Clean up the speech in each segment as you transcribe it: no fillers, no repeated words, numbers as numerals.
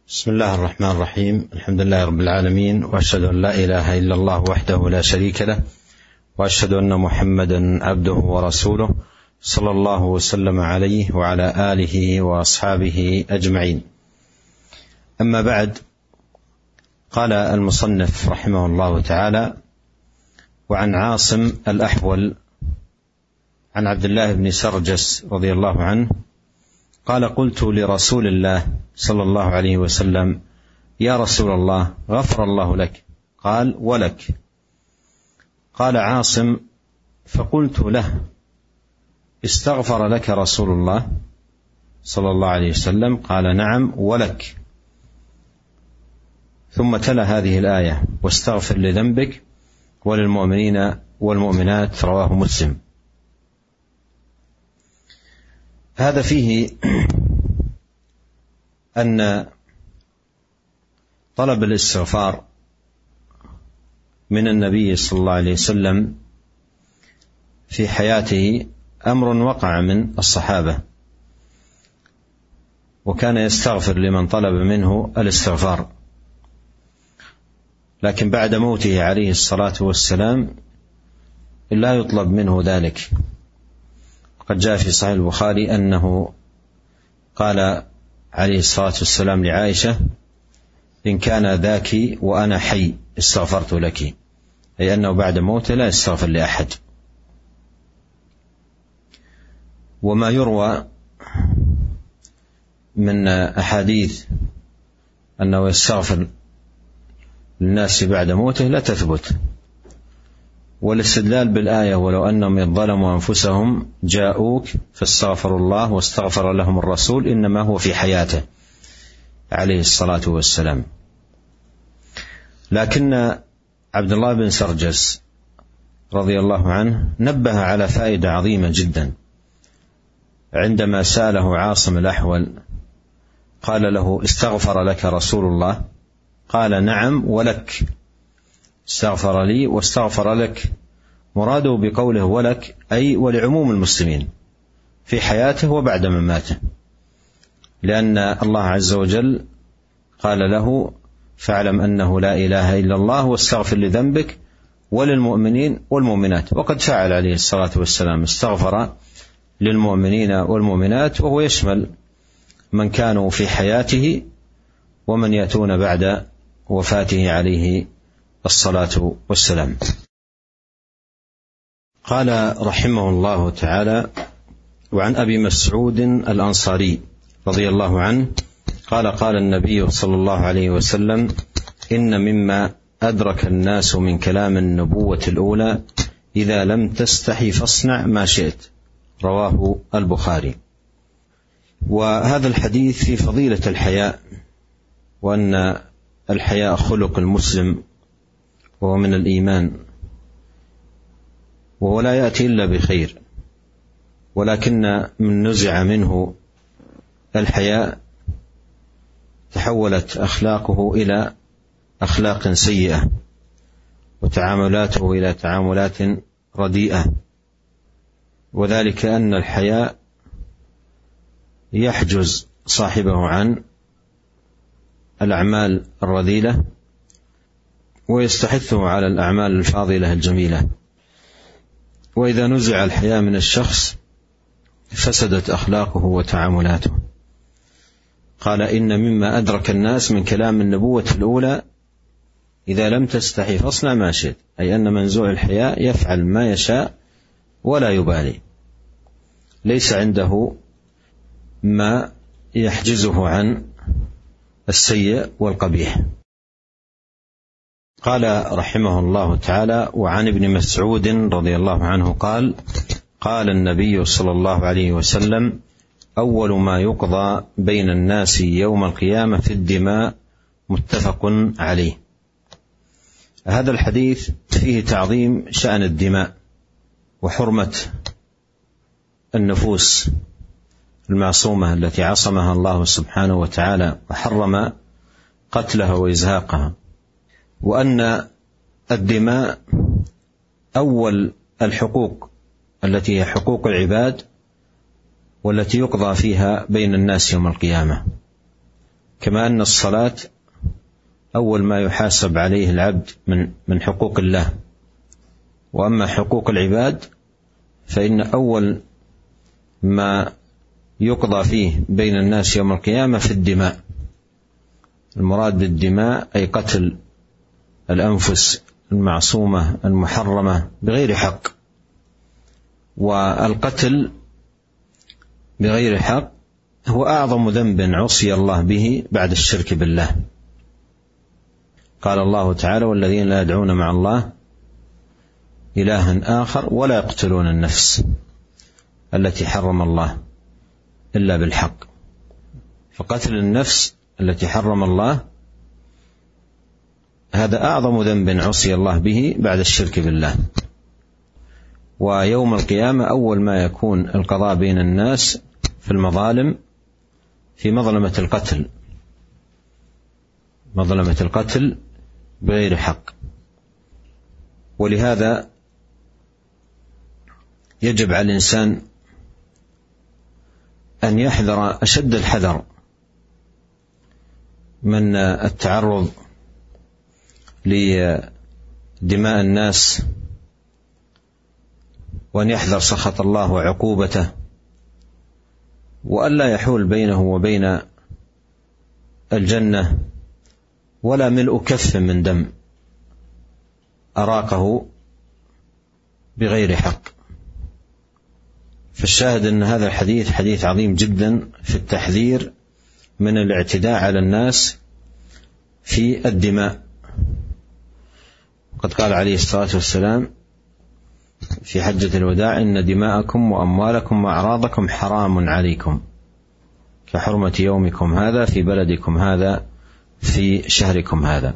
بسم الله الرحمن الرحيم. الحمد لله رب العالمين، وأشهد أن لا إله إلا الله وحده لا شريك له، وأشهد أن محمدا عبده ورسوله، صلى الله وسلم عليه وعلى آله وأصحابه أجمعين. أما بعد، قال المصنف رحمه الله تعالى: وعن عاصم الأحول عن عبد الله بن سرجس رضي الله عنه قال: قلت لرسول الله صلى الله عليه وسلم: يا رسول الله، غفر الله لك. قال: ولك. قال عاصم: فقلت له: استغفر لك رسول الله صلى الله عليه وسلم؟ قال: نعم، ولك. ثم تلا هذه الآية: واستغفر لذنبك وللمؤمنين والمؤمنات، رواه مسلم. هذا فيه أن طلب الاستغفار من النبي صلى الله عليه وسلم في حياته أمر وقع من الصحابة، وكان يستغفر لمن طلب منه الاستغفار، لكن بعد موته عليه الصلاة والسلام لا يطلب منه ذلك. قد جاء في صحيح البخاري أنه قال عليه الصلاة والسلام لعائشة: إن كان ذاك وأنا حي استغفرت لك، أي أنه بعد موته لا يستغفر لأحد. وما يروى من أحاديث أنه يستغفر للناس بعد موته لا تثبت، والاستدلال بالآية: ولو أنهم ظلموا أنفسهم جاءوك فاستغفروا الله واستغفر لهم الرسول، إنما هو في حياته عليه الصلاة والسلام. لكن عبد الله بن سرجس رضي الله عنه نبه على فائدة عظيمة جدا عندما سأله عاصم الأحول، قال له: استغفر لك رسول الله؟ قال: نعم، ولك. استغفر لي واستغفر لك، مراده بقوله ولك أي ولعموم المسلمين في حياته وبعد مماته، لأن الله عز وجل قال له: فاعلم أنه لا إله إلا الله واستغفر لذنبك وللمؤمنين والمؤمنات. وقد فعل عليه الصلاة والسلام، استغفر للمؤمنين والمؤمنات، وهو يشمل من كانوا في حياته ومن يأتون بعد وفاته عليه الصلاة والسلام. قال رحمه الله تعالى: وعن أبي مسعود الأنصاري رضي الله عنه قال: قال النبي صلى الله عليه وسلم: إن مما أدرك الناس من كلام النبوة الأولى إذا لم تستحي فاصنع ما شئت، رواه البخاري. وهذا الحديث في فضيلة الحياء، وأن الحياء خلق المسلم وهو من الإيمان، وهو لا يأتي إلا بخير، ولكن من نزع منه الحياء تحولت أخلاقه إلى أخلاق سيئة، وتعاملاته إلى تعاملات رديئة، وذلك أن الحياء يحجز صاحبه عن الأعمال الرذيلة ويستحثه على الأعمال الفاضلة الجميلة. وإذا نزع الحياء من الشخص فسدت أخلاقه وتعاملاته. قال: إن مما أدرك الناس من كلام النبوة الأولى إذا لم تستحي فاصنع ما شئت، أي أن منزوع الحياء يفعل ما يشاء ولا يبالي، ليس عنده ما يحجزه عن السيء والقبيح. قال رحمه الله تعالى: وعن ابن مسعود رضي الله عنه قال: قال النبي صلى الله عليه وسلم: أول ما يقضى بين الناس يوم القيامة في الدماء، متفق عليه. هذا الحديث فيه تعظيم شأن الدماء وحرمة النفوس المعصومة التي عصمها الله سبحانه وتعالى وحرم قتلها وإزهاقها، وأن الدماء أول الحقوق التي هي حقوق العباد والتي يقضى فيها بين الناس يوم القيامة. كما أن الصلاة أول ما يحاسب عليه العبد من حقوق الله، وأما حقوق العباد فإن أول ما يقضى فيه بين الناس يوم القيامة في الدماء. المراد بالدماء أي قتل الأنفس المعصومة المحرمة بغير حق، والقتل بغير حق هو أعظم ذنب عصي الله به بعد الشرك بالله. قال الله تعالى: والذين لا يدعون مع الله إلها آخر ولا يقتلون النفس التي حرم الله إلا بالحق. فقتل النفس التي حرم الله هذا أعظم ذنب عصي الله به بعد الشرك بالله. ويوم القيامة أول ما يكون القضاء بين الناس في المظالم في مظلمة القتل، مظلمة القتل بغير حق. ولهذا يجب على الإنسان أن يحذر أشد الحذر من التعرض لدماء الناس، وأن يحذر سخط الله وعقوبته، وألا يحول بينه وبين الجنة ولا ملء كف من دم أراقه بغير حق. فالشاهد أن هذا الحديث حديث عظيم جدا في التحذير من الاعتداء على الناس في الدماء. قد قال عليه الصلاة والسلام في حجة الوداع: إن دماءكم وأموالكم وأعراضكم حرام عليكم كحرمة يومكم هذا في بلدكم هذا في شهركم هذا.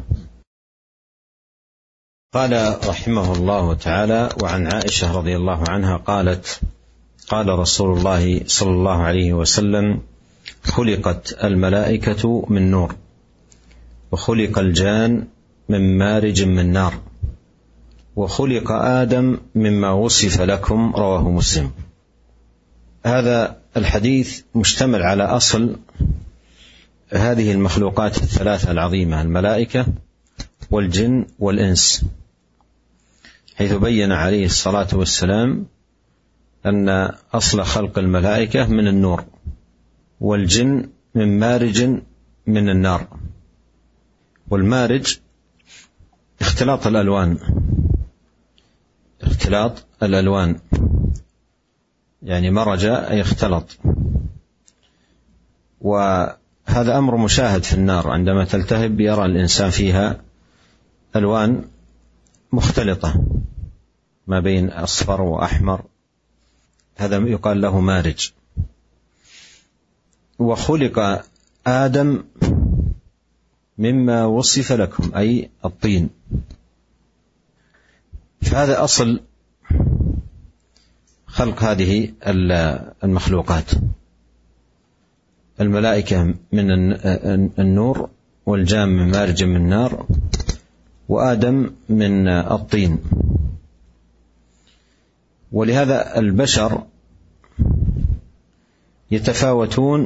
قال رحمه الله تعالى: وعن عائشة رضي الله عنها قالت: قال رسول الله صلى الله عليه وسلم: خلقت الملائكة من نور، وخلق الجان من مارج من نار، وخلق آدم مما وصف لكم. رواه مسلم. هذا الحديث مشتمل على أصل هذه المخلوقات الثلاثة العظيمة: الملائكة والجن والإنس، حيث بين عليه الصلاة والسلام أن أصل خلق الملائكة من النور، والجن من مارج من النار. والمارج اختلاط الألوان، اختلاط الألوان يعني مرج أي اختلط. وهذا أمر مشاهد في النار، عندما تلتهب يرى الإنسان فيها ألوان مختلطة ما بين أصفر وأحمر، هذا يقال له مارج. وخلق آدم مما وصف لكم أي الطين. فهذا أصل خلق هذه المخلوقات: الملائكة من النور، والجان من مارج من نار، وآدم من الطين. ولهذا البشر يتفاوتون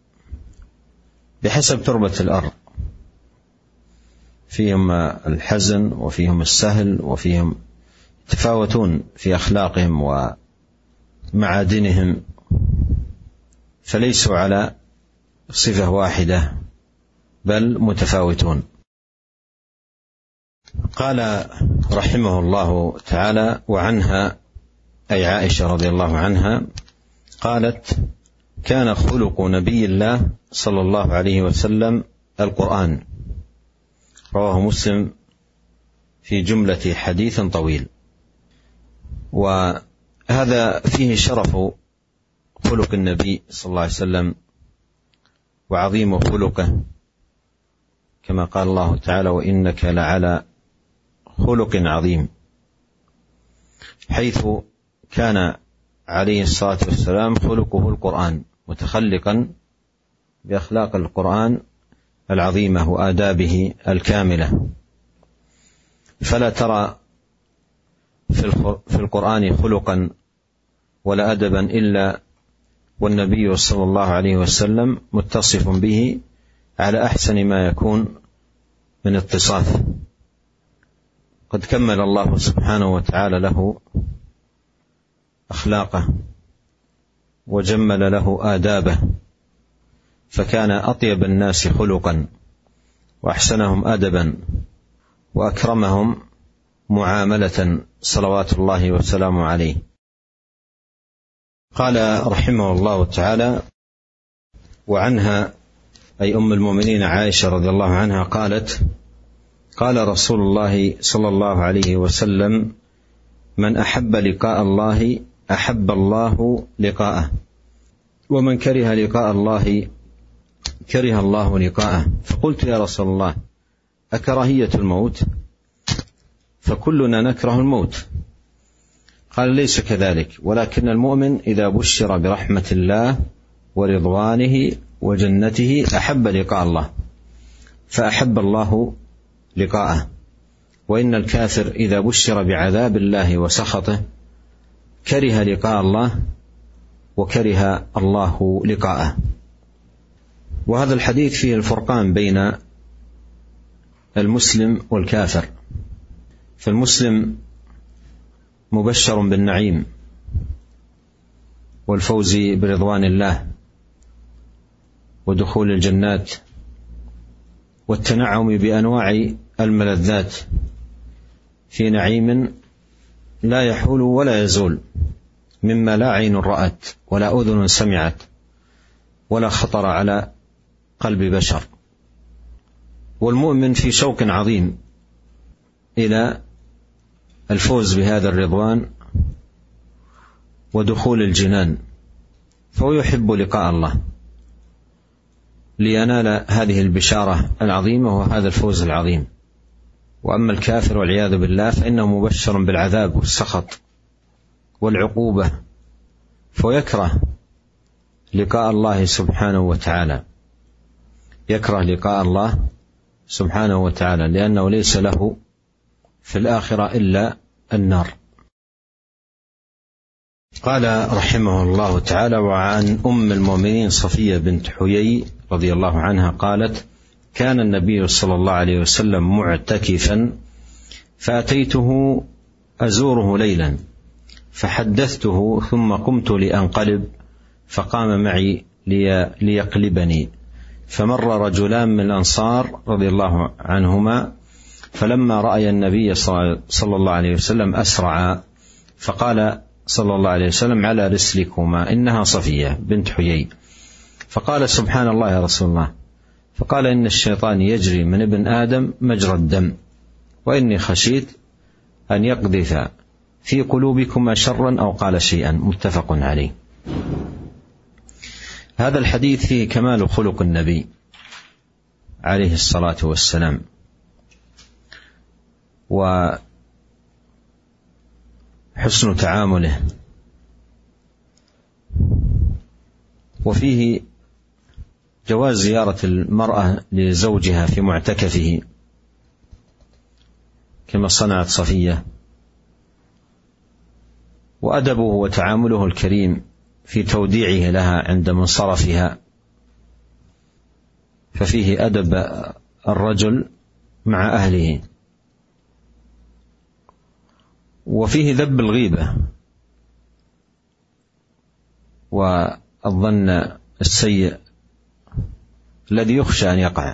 بحسب تربة الأرض، فيهم الحزن وفيهم السهل، وفيهم يتفاوتون في أخلاقهم ومعادنهم، فليسوا على صفة واحدة بل متفاوتون. قال رحمه الله تعالى: وعنها أي عائشة رضي الله عنها قالت: كان خلق نبي الله صلى الله عليه وسلم القرآن. رواه مسلم في جملة حديث طويل. وهذا فيه شرف خلق النبي صلى الله عليه وسلم وعظيم خلقه، كما قال الله تعالى: وإنك لعلى خلق عظيم، حيث كان عليه الصلاة والسلام خلقه القرآن، متخلقا بأخلاق القرآن العظيمة وآدابه الكاملة. فلا ترى في القرآن خلقا ولا أدبا إلا والنبي صلى الله عليه وسلم متصف به على أحسن ما يكون من اتصاف. قد كمل الله سبحانه وتعالى له أخلاقه وجمل له آدابه، فكان أطيب الناس خلقا وأحسنهم أدبا وأكرمهم معاملة صلوات الله وسلامه عليه. قال رحمه الله تعالى: وعنها أي أم المؤمنين عائشة رضي الله عنها قالت: قال رسول الله صلى الله عليه وسلم: من أحب لقاء الله أحب الله لقاءه، ومن كره لقاء الله كره الله لقاءه. فقلت: يا رسول الله، أكراهية الموت؟ فكلنا نكره الموت. قال: ليس كذلك، ولكن المؤمن إذا بشر برحمة الله ورضوانه وجنته أحب لقاء الله فأحب الله لقاءه، وإن الكافر إذا بشر بعذاب الله وسخطه كره لقاء الله وكره الله لقاءه. وهذا الحديث فيه الفرقان بين المسلم والكافر. فالمسلم مبشر بالنعيم والفوز برضوان الله ودخول الجنات والتنعم بأنواع الملذات في نعيم لا يحول ولا يزول، مما لا عين رأت ولا أذن سمعت ولا خطر على قلب بشر. والمؤمن في شوق عظيم إلى الفوز بهذا الرضوان ودخول الجنان، فهو يحب لقاء الله لينال هذه البشارة العظيمة وهذا الفوز العظيم. وأما الكافر والعياذ بالله فإنه مبشر بالعذاب والسخط والعقوبة، فيكره لقاء الله سبحانه وتعالى، يكره لقاء الله سبحانه وتعالى، لأنه ليس له في الآخرة إلا النار. قال رحمه الله تعالى: وعن أم المؤمنين صفية بنت حيي رضي الله عنها قالت: كان النبي صلى الله عليه وسلم معتكفا، فأتيته أزوره ليلا فحدثته، ثم قمت لأنقلب فقام معي ليقلبني، فمر رجلان من الأنصار رضي الله عنهما، فلما رأي النبي صلى الله عليه وسلم أسرعا، فقال صلى الله عليه وسلم: على رسلكما، إنها صفية بنت حيي. فقال: سبحان الله يا رسول الله. فقال: إن الشيطان يجري من ابن آدم مجرى الدم، وإني خشيت أن يقذف في قلوبكما شرا، أو قال شيئا. متفق عليه. هذا الحديث فيه كمال خلق النبي عليه الصلاة والسلام، وحسن تعامله، وفيه جواز زيارة المرأة لزوجها في معتكفه كما صنعت صفية، وأدبه وتعامله الكريم في توديعه لها عند منصرفها، ففيه أدب الرجل مع أهله، وفيه ذب الغيبة والظن السيء الذي يخشى أن يقع.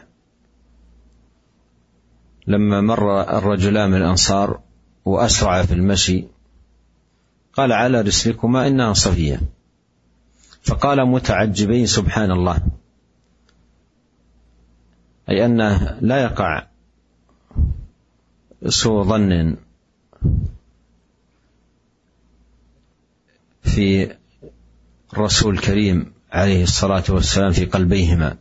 لما مر الرجلان من الأنصار وأسرع في المشي قال: على رسلكما، إنها صفية. فقال متعجبين: سبحان الله، أي أنه لا يقع سوء ظن في الرسول الكريم عليه الصلاة والسلام في قلبيهما،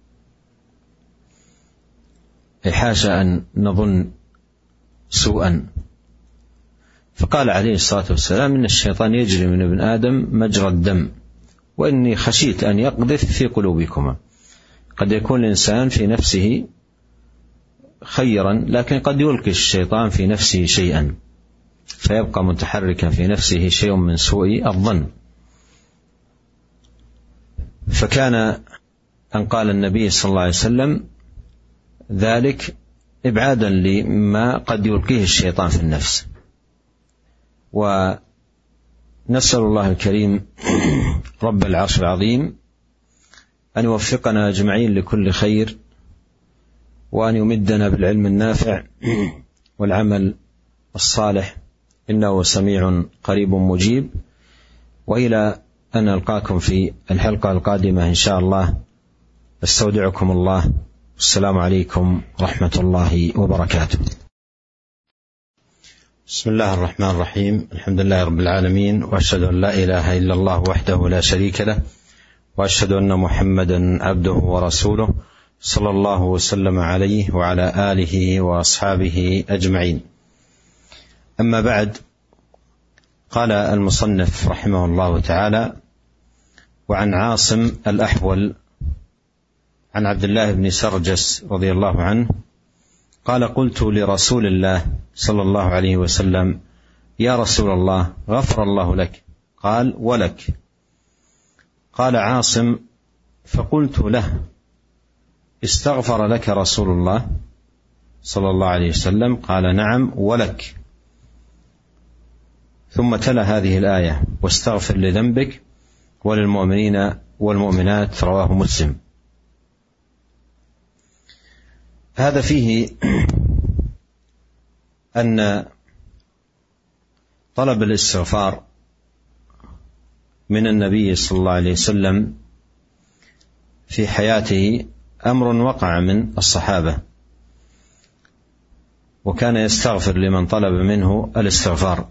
حاشا أن نظن سوءا. فقال عليه الصلاة والسلام: إن الشيطان يجري من ابن آدم مجرى الدم، وإني خشيت أن يقذف في قلوبكما. قد يكون الإنسان في نفسه خيرا، لكن قد يلقي الشيطان في نفسه شيئا فيبقى متحركا في نفسه شيء من سوء الظن. فكان أن قال النبي صلى الله عليه وسلم ذلك إبعادا لما قد يلقيه الشيطان في النفس. ونسأل الله الكريم رب العرش العظيم أن يوفقنا أجمعين لكل خير، وأن يمدنا بالعلم النافع والعمل الصالح، إنه سميع قريب مجيب. وإلى أن نلقاكم في الحلقة القادمة إن شاء الله، استودعكم الله. السلام عليكم ورحمة الله وبركاته. بسم الله الرحمن الرحيم. الحمد لله رب العالمين، وأشهد أن لا إله إلا الله وحده لا شريك له، وأشهد أن محمدا عبده ورسوله، صلى الله وسلم عليه وعلى آله وأصحابه أجمعين. أما بعد، قال المصنف رحمه الله تعالى: وعن عاصم الأحول عن عبد الله بن سرجس رضي الله عنه قال: قلت لرسول الله صلى الله عليه وسلم: يا رسول الله، غفر الله لك. قال: ولك. قال عاصم: فقلت له: استغفر لك رسول الله صلى الله عليه وسلم؟ قال: نعم، ولك. ثم تلا هذه الآية: واستغفر لذنبك وللمؤمنين والمؤمنات، رواه مسلم. هذا فيه أن طلب الاستغفار من النبي صلى الله عليه وسلم في حياته أمر وقع من الصحابة، وكان يستغفر لمن طلب منه الاستغفار،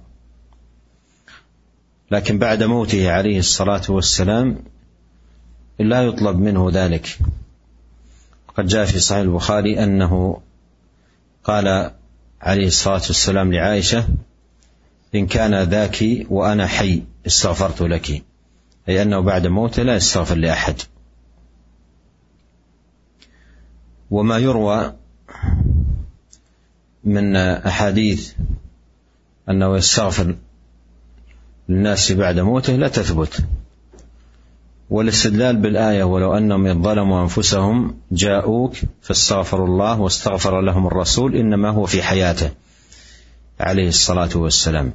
لكن بعد موته عليه الصلاة والسلام لا يطلب منه ذلك. قد جاء في صحيح البخاري أنه قال عليه الصلاة والسلام لعائشة: إن كان ذاك وأنا حي استغفرت لك، أي أنه بعد موته لا يستغفر لأحد. وما يروى من أحاديث أنه يستغفر للناس بعد موته لا تثبت. والاستدلال بالآية: ولو أنهم إذ ظلموا أنفسهم جاءوك فاستغفروا الله واستغفر لهم الرسول، إنما هو في حياته عليه الصلاة والسلام.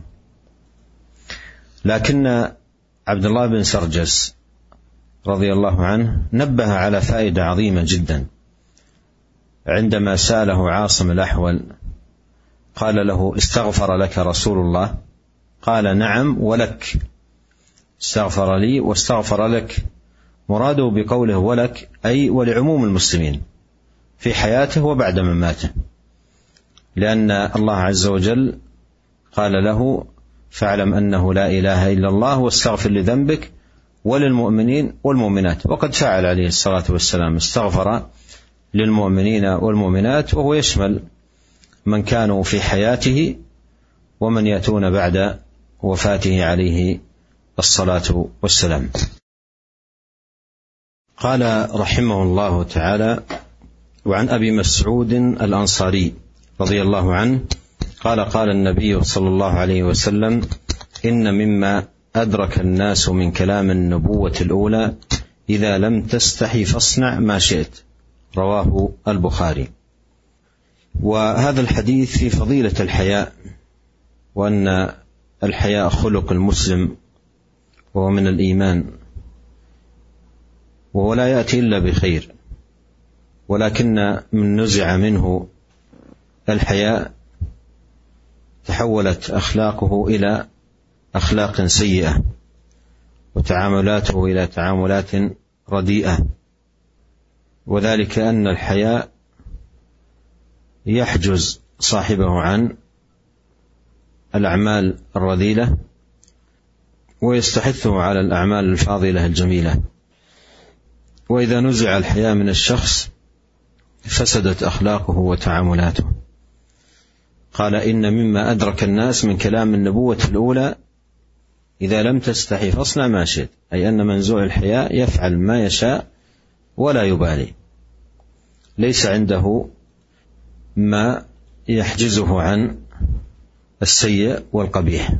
لكن عبد الله بن سرجس رضي الله عنه نبه على فائدة عظيمة جدا عندما سأله عاصم الأحول، قال له: استغفر لك رسول الله؟ قال: نعم، ولك. استغفر لي واستغفر لك. مراده بقوله ولك أي ولعموم المسلمين في حياته وبعد مماته، لأن الله عز وجل قال له: فاعلم أنه لا إله إلا الله واستغفر لذنبك وللمؤمنين والمؤمنات. وقد فعل عليه الصلاة والسلام، استغفر للمؤمنين والمؤمنات، وهو يشمل من كانوا في حياته ومن يأتون بعد وفاته عليه الصلاة والسلام. قال رحمه الله تعالى: وعن أبي مسعود الأنصاري رضي الله عنه قال: قال النبي صلى الله عليه وسلم: إن مما أدرك الناس من كلام النبوة الأولى إذا لم تستحي فاصنع ما شئت، رواه البخاري. وهذا الحديث في فضيلة الحياء، وأن الحياء خلق المسلم وهو من الإيمان، وهو لا يأتي إلا بخير، ولكن من نزع منه الحياء تحولت أخلاقه إلى أخلاق سيئة، وتعاملاته إلى تعاملات رديئة. وذلك أن الحياء يحجز صاحبه عن الأعمال الرذيلة ويستحثه على الأعمال الفاضلة الجميلة. وإذا نزع الحياء من الشخص فسدت أخلاقه وتعاملاته. قال: إن مما أدرك الناس من كلام النبوة الأولى إذا لم تستحي فاصنع ما شئت، أي أن منزوع الحياء يفعل ما يشاء ولا يبالي، ليس عنده ما يحجزه عن السيء والقبيح.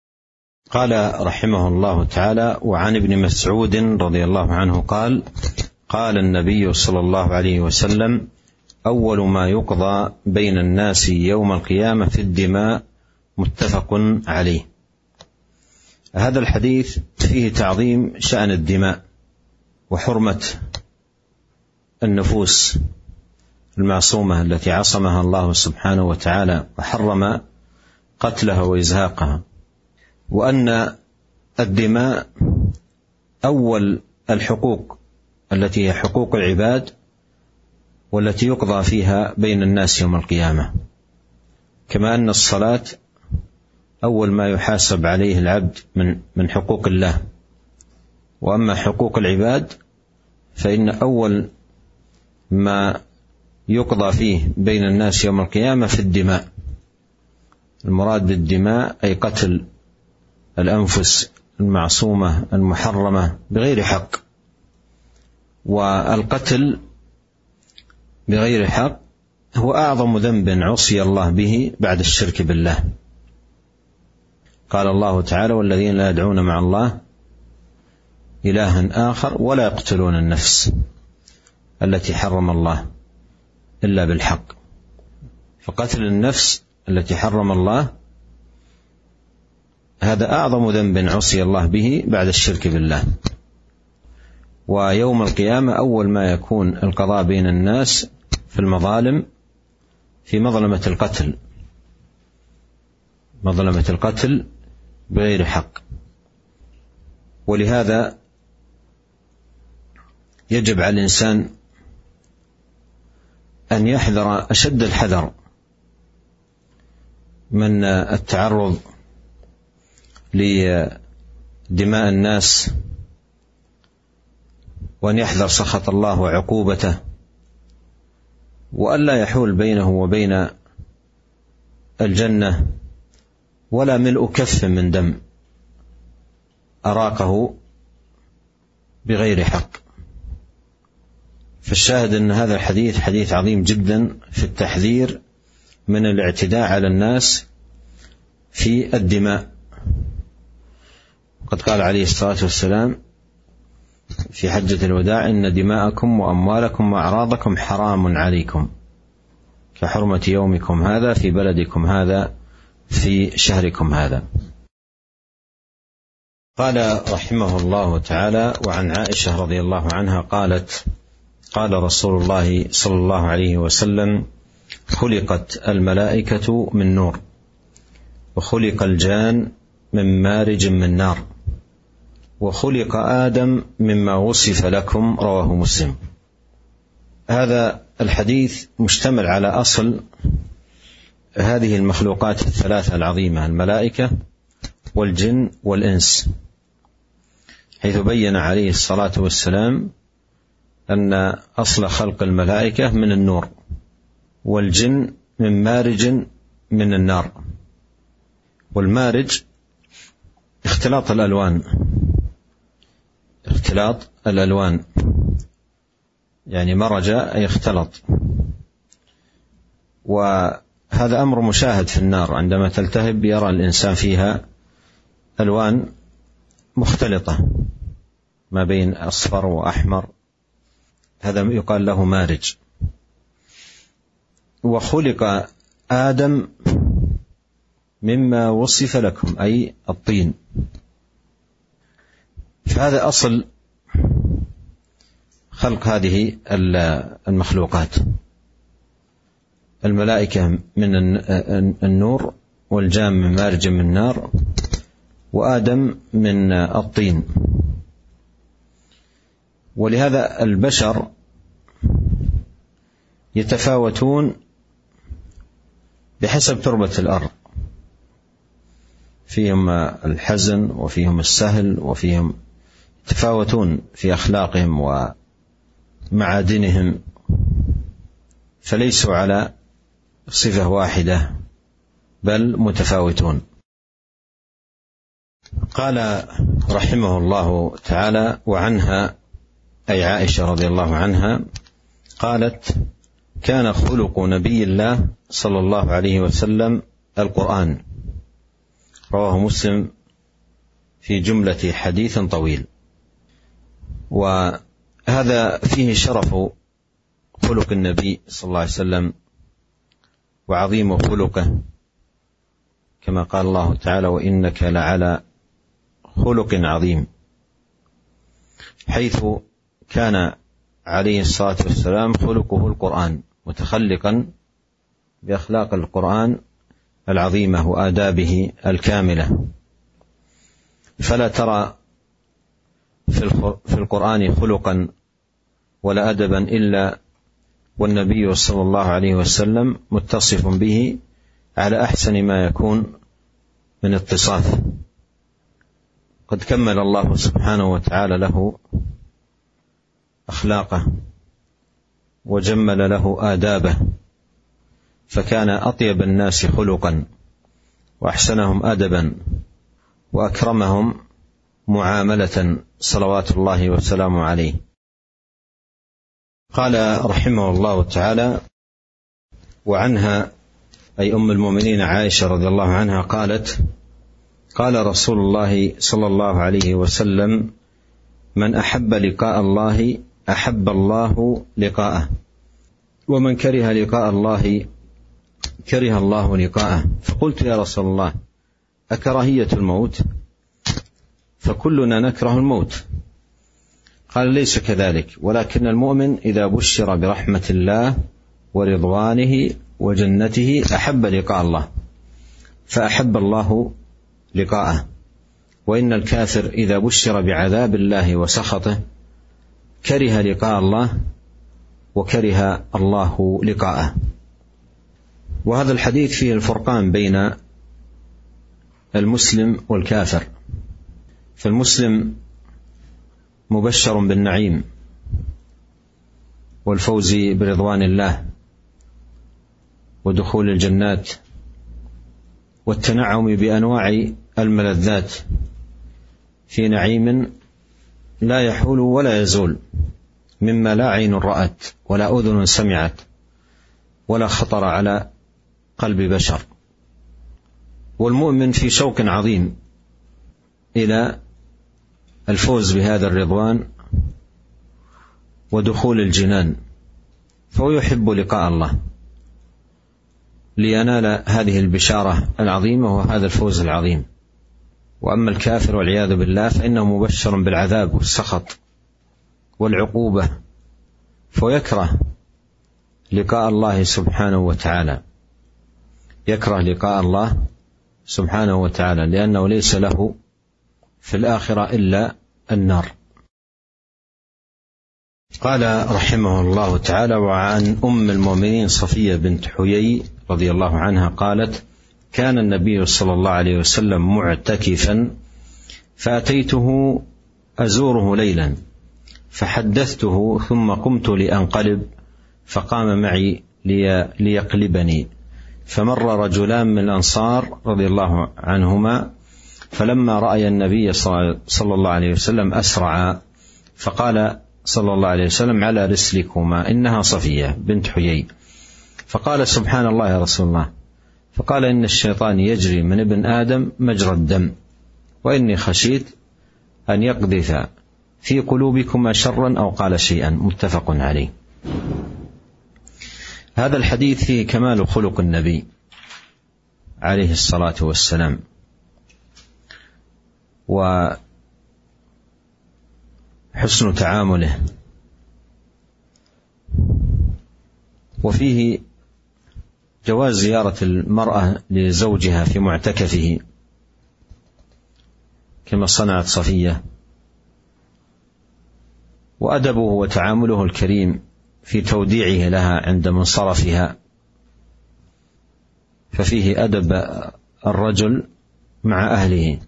قال رحمه الله تعالى: وعن ابن مسعود رضي الله عنه قال: قال النبي صلى الله عليه وسلم: أول ما يقضى بين الناس يوم القيامة في الدماء، متفق عليه. هذا الحديث فيه تعظيم شأن الدماء وحرمة النفوس المعصومة التي عصمها الله سبحانه وتعالى وحرم قتلها وإزهاقها، وأن الدماء أول الحقوق التي هي حقوق العباد والتي يقضى فيها بين الناس يوم القيامة، كما أن الصلاة أول ما يحاسب عليه العبد من حقوق الله، وأما حقوق العباد فإن أول ما يقضى فيه بين الناس يوم القيامة في الدماء. المراد بالدماء أي قتل الأنفس المعصومة المحرمة بغير حق، والقتل بغير حق هو أعظم ذنب عصي الله به بعد الشرك بالله. قال الله تعالى: والذين لا يدعون مع الله إلها آخر ولا يقتلون النفس التي حرم الله إلا بالحق. فقتل النفس التي حرم الله هذا أعظم ذنب عصي الله به بعد الشرك بالله. ويوم القيامة أول ما يكون القضاء بين الناس في المظالم في مظلمة القتل، مظلمة القتل بغير حق. ولهذا يجب على الإنسان أن يحذر أشد الحذر من التعرض لدماء الناس، وأن يحذر سخط الله وعقوبته، وأن لا يحول بينه وبين الجنة ولا ملء كف من دم أراقه بغير حق. فالشاهد أن هذا الحديث حديث عظيم جدا في التحذير من الاعتداء على الناس في الدماء. قد قال عليه الصلاة والسلام في حجة الوداع: إن دماءكم وأموالكم وأعراضكم حرام عليكم كحرمة يومكم هذا في بلدكم هذا في شهركم هذا. قال رحمه الله تعالى: وعن عائشة رضي الله عنها قالت: قال رسول الله صلى الله عليه وسلم: خلقت الملائكة من نور، وخلق الجان من مارج من نار، وخلق آدم مما وصف لكم. رواه مسلم. هذا الحديث مشتمل على أصل هذه المخلوقات الثلاثة العظيمة: الملائكة والجن والإنس، حيث بين عليه الصلاة والسلام أن أصل خلق الملائكة من النور، والجن من مارج من النار. والمارج اختلاط الألوان، اختلاط الألوان يعني مرج أي اختلط، وهذا أمر مشاهد في النار. عندما تلتهب يرى الإنسان فيها ألوان مختلطة ما بين أصفر وأحمر، هذا يقال له مارج. وخلق آدم مما وصف لكم أي الطين. فهذا أصل خلق هذه المخلوقات: الملائكة من النور، والجان من مارج من نار، وآدم من الطين. ولهذا البشر يتفاوتون بحسب تربة الأرض، فيهم الحزن وفيهم السهل، وفيهم يتفاوتون في أخلاقهم ومعادنهم، فليسوا على صفة واحدة بل متفاوتون. قال رحمه الله تعالى: وعنها أي عائشة رضي الله عنها قالت: كان خلق نبي الله صلى الله عليه وسلم القرآن. رواه مسلم في جملة حديث طويل. هذا فيه شرف خلق النبي صلى الله عليه وسلم وعظيم خلقه، كما قال الله تعالى: وإنك لعلى خلق عظيم، حيث كان عليه الصلاة والسلام خلقه القرآن، متخلقا بأخلاق القرآن العظيمة وآدابه الكاملة. فلا ترى في القرآن خلقا ولا أدبا إلا والنبي صلى الله عليه وسلم متصف به على أحسن ما يكون من اتصاف. قد كمل الله سبحانه وتعالى له أخلاقه وجمل له آدابه، فكان أطيب الناس خلقا وأحسنهم أدبا وأكرمهم معاملة صلوات الله وسلامه عليه. قال رحمه الله تعالى: وعنها أي أم المؤمنين عائشة رضي الله عنها قالت: قال رسول الله صلى الله عليه وسلم: من أحب لقاء الله أحب الله لقاءه، ومن كره لقاء الله كره الله لقاءه. فقلت: يا رسول الله، أكراهية الموت؟ فكلنا نكره الموت. قال: ليس كذلك، ولكن المؤمن إذا بشر برحمة الله ورضوانه وجنته أحب لقاء الله، فأحب الله لقاءه. وإن الكافر إذا بشر بعذاب الله وسخطه كره لقاء الله وكره الله لقاءه. وهذا الحديث فيه الفرقان بين المسلم والكافر. فالمسلم مبشر بالنعيم والفوز برضوان الله ودخول الجنات والتنعم بأنواع الملذات في نعيم لا يحول ولا يزول، مما لا عين رأت ولا أذن سمعت ولا خطر على قلب بشر. والمؤمن في شوق عظيم إلى الفوز بهذا الرضوان ودخول الجنان، فهو يحب لقاء الله لينال هذه البشارة العظيمة وهذا الفوز العظيم. وأما الكافر والعياذ بالله فإنه مبشر بالعذاب والسخط والعقوبة، فيكره لقاء الله سبحانه وتعالى، يكره لقاء الله سبحانه وتعالى، لأنه ليس له في الآخرة إلا النار. قال رحمه الله تعالى: وعن أم المؤمنين صفية بنت حيي رضي الله عنها قالت: كان النبي صلى الله عليه وسلم معتكفا، فأتيته أزوره ليلا، فحدثته ثم قمت لأنقلب، فقام معي ليقلبني، فمر رجلان من الأنصار رضي الله عنهما، فلما رأي النبي صلى الله عليه وسلم أسرعا، فقال صلى الله عليه وسلم: على رسلكما، إنها صفية بنت حيي. فقال: سبحان الله يا رسول الله. فقال: إن الشيطان يجري من ابن آدم مجرى الدم، وإني خشيت أن يقذف في قلوبكما شرا، أو قال شيئا. متفق عليه. هذا الحديث فيه كمال خلق النبي عليه الصلاة والسلام، وحسن تعامله، وفيه جواز زيارة المرأة لزوجها في معتكفه كما صنعت صفية، وأدبه وتعامله الكريم في توديعه لها عند منصرفها، ففيه أدب الرجل مع أهله،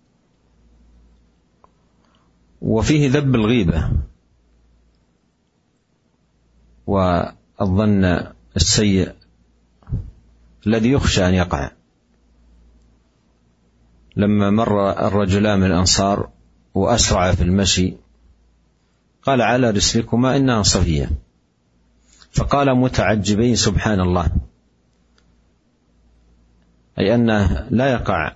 وفيه ذب الغيبة والظن السيء الذي يخشى أن يقع. لما مر الرجلان من الأنصار وأسرع في المشي قال: على رسلكما، إنها صفية. فقال متعجبين: سبحان الله، أي أنه لا يقع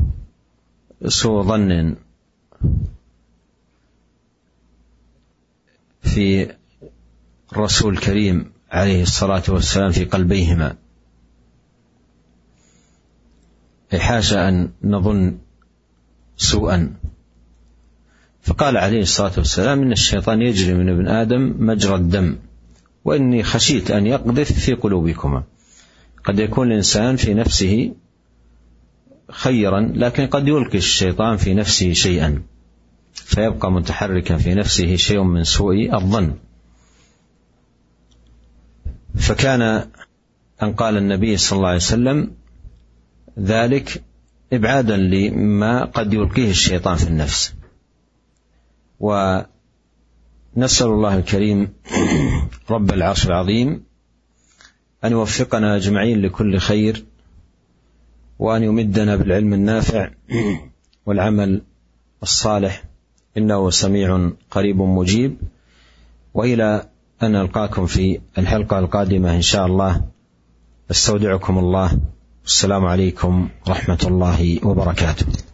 سوء ظن في الرسول الكريم عليه الصلاة والسلام في قلبيهما، حاشا أن نظن سوءا. فقال عليه الصلاة والسلام: إن الشيطان يجري من ابن آدم مجرى الدم، وإني خشيت أن يقذف في قلوبكما. قد يكون الإنسان في نفسه خيرا، لكن قد يلقي الشيطان في نفسه شيئا فيبقى متحركا في نفسه شيء من سوء الظن. فكان أن قال النبي صلى الله عليه وسلم ذلك إبعادا لما قد يلقيه الشيطان في النفس. ونسأل الله الكريم رب العرش العظيم أن يوفقنا أجمعين لكل خير، وأن يمدنا بالعلم النافع والعمل الصالح، إنه سميع قريب مجيب. وإلى أن نلقاكم في الحلقة القادمة إن شاء الله، استودعكم الله. السلام عليكم ورحمة الله وبركاته.